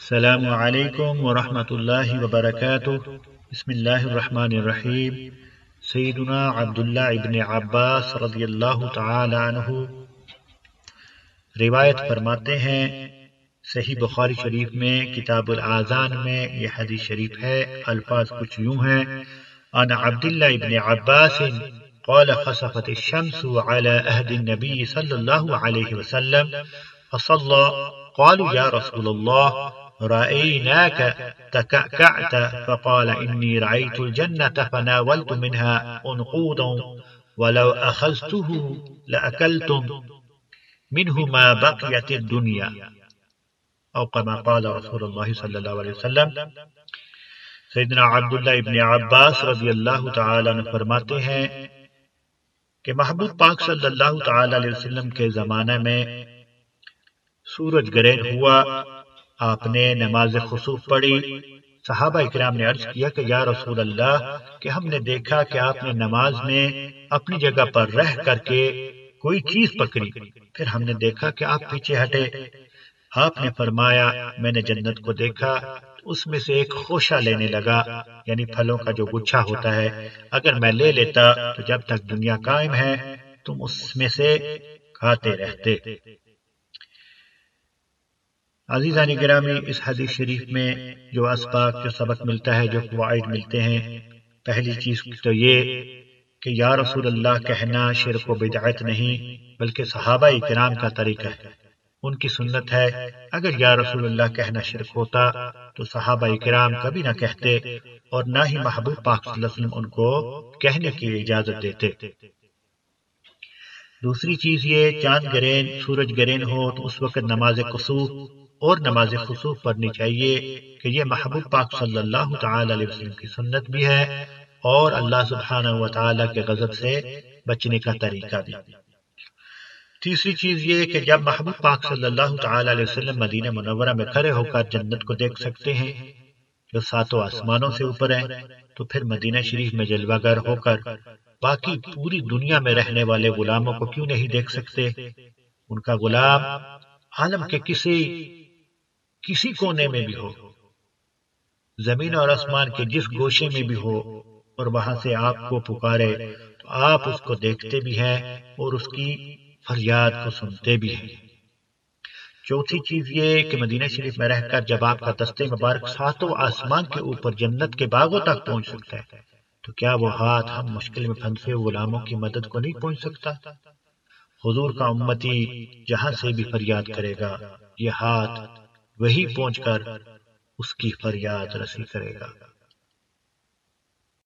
السلام علیکم ورحمۃ اللہ وبرکاتہ۔ بسم اللہ الرحمن الرحیم۔ سیدنا عبداللہ ابن عباس رضی اللہ تعالی عنہ روایت فرماتے ہیں، صحیح بخاری شریف میں کتاب الاذان میں یہ حدیث شریف ہے۔ الفاظ کچھ یوں ہیں: عن عبداللہ ابن عباس قال خسفت الشمس على عهد النبي صلی اللہ علیہ وسلم فصلى قالوا يا رسول الله رأيناك تكأكعت فقال إني رأيت الجنة فناولت منها أنقودا ولو أخذته لأكلتم منه ما بقيت الدنيا أو كما قال رسول الله صلی اللہ علیہ وسلم۔ سیدنا عبداللہ ابن عباس رضی اللہ تعالیٰ عنہ فرماتے ہیں کہ محبوب پاک صلی اللہ تعالیٰ علیہ وسلم کے زمانے میں سورج گرہن ہوا، آپ نے نماز خسوف پڑھی۔ صحابہ اکرام نے عرض کیا کہ یا رسول اللہ، کہ ہم نے دیکھا کہ آپ نے نماز میں اپنی جگہ پر رہ کر کے کوئی چیز پکڑی، پھر ہم نے دیکھا کہ آپ پیچھے ہٹے۔ آپ نے فرمایا میں نے جنت کو دیکھا، اس میں سے ایک خوشہ لینے لگا، یعنی پھلوں کا جو گچھا ہوتا ہے، اگر میں لے لیتا تو جب تک دنیا قائم ہے تم اس میں سے کھاتے رہتے۔ عزیزان گرامی، اس حدیث شریف میں جو اسباق، جو سبق ملتا ہے، جو فوائد ملتے ہیں، پہلی چیز تو یہ کہ یا رسول اللہ کہنا شرک و بدعت نہیں بلکہ صحابہ کرام کا طریقہ ہے، ان کی سنت ہے۔ اگر یا رسول اللہ کہنا شرک ہوتا تو صحابہ کرام کبھی نہ کہتے، اور نہ ہی محبوب پاک صلی اللہ علیہ وسلم ان کو کہنے کی اجازت دیتے۔ دوسری چیز یہ، چاند گرہن، سورج گرہن ہو تو اس وقت نماز کسوف اور نماز خسوف پڑھنی چاہیے، کہ یہ محبوب پاک صلی اللہ تعالی علیہ وسلم کی سنت بھی ہے اور اللہ سبحانہ و تعالی کے غضب سے بچنے کا طریقہ بھی۔ تیسری چیز یہ کہ جب محبوب پاک صلی اللہ تعالی علیہ وسلم مدینہ منورہ میں کھڑے ہو کر جنت کو دیکھ سکتے ہیں جو ساتوں آسمانوں سے اوپر ہے، تو پھر مدینہ شریف میں جلوہ گر ہو کر باقی پوری دنیا میں رہنے والے غلاموں کو کیوں نہیں دیکھ سکتے؟ ان کا غلام عالم کے کسی کونے میں بھی ہو، زمین اور آسمان کے جس گوشے میں بھی ہو، اور وہاں سے آپ کو پکارے تو آپ اس کو دیکھتے بھی ہیں اور اس کی فریاد کو سنتے بھی ہیں۔ چوتھی چیز یہ کہ مدینہ شریف میں رہ کر جب آپ کا دست مبارک ساتوں آسمان کے اوپر جنت کے باغوں تک پہنچ سکتا ہے، تو کیا وہ ہاتھ ہم مشکل میں پھنسے غلاموں کی مدد کو نہیں پہنچ سکتا؟ حضور کا امتی جہاں سے بھی فریاد کرے گا، یہ ہاتھ وہی پہنچ کر اس کی فریاد رسی کرے گا۔